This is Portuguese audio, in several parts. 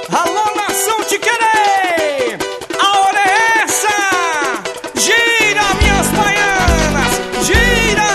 Alô, nação Te Querer! A hora é essa! Gira, minhas baianas! Gira!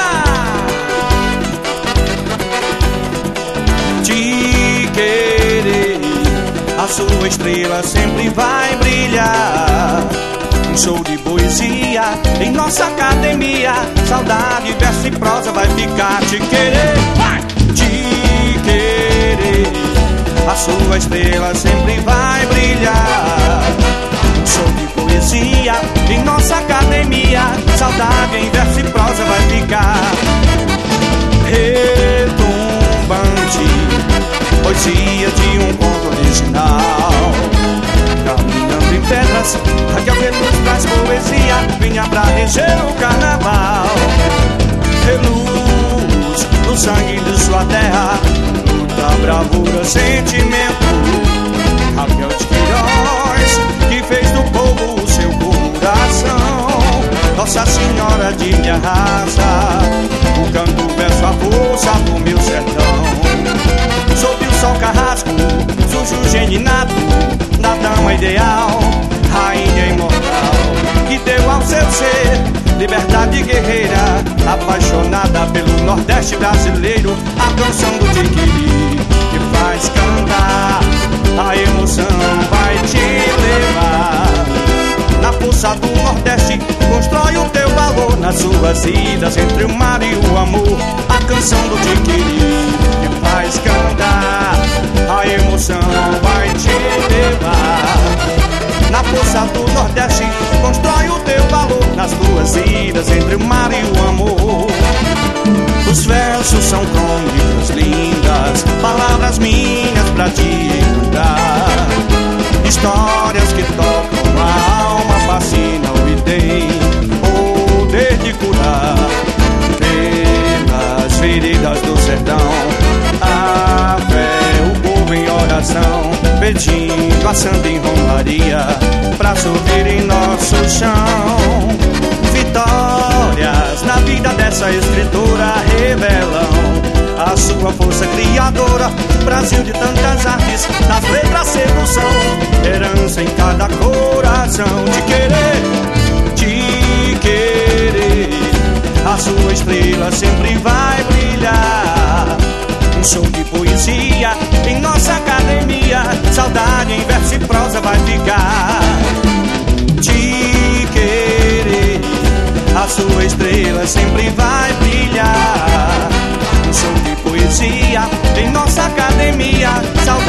Te querer, a sua estrela sempre vai brilhar. Um show de poesia em nossa academia. Saudade, verso e prosa vai ficar. Te querer, vai! Te querer, a sua estrela sempre vai brilhar. Um show de poesia em nossa academia. Saudade em verso e prosa vai ficar. Retumbante, poesia de um conto original. Caminhando em pedras, Raquel Reluz traz poesia. Vinha pra reger o carnaval. Reluz no sangue de sua terra, luta, bravura, sentimento. Raquel de Queiroz, que fez do povo o seu coração. Nossa Senhora de minha raça, o canto, o verso, a força do meu sertão. Sob o sol carrasco, sujo geninato da dama ideal, rainha imortal, que deu ao seu ser liberdade guerreira, apaixonada pelo Nordeste brasileiro. A canção do Tiquiri que faz cantar, a emoção vai te levar. Na força do Nordeste constrói o teu valor, nas suas idas entre o mar e o amor. A canção do Tiquiri que faz cantar, a emoção vai te levar. Na força do Nordeste constrói o teu valor, nas tuas idas entre o mar e o amor. Os versos são crônicas lindas, palavras minhas pra te encantar. Histórias que tocam a alma, fascinam e têm poder de curar. Pelas veredas do sertão, a fé, o povo em oração, pedindo a santa em romaria pra subir em nosso chão. Vitórias na vida dessa escritora revelam a sua força criadora. Brasil de tantas artes, nas letras sedução, herança em cada coração. Te querer, a sua estrela sempre vai brilhar. Um show de poesia em nossa academia. Saudade em verso e prosa vai ficar. Te querer, a sua estrela sempre vai brilhar. Um show de poesia em nossa academia. Saudade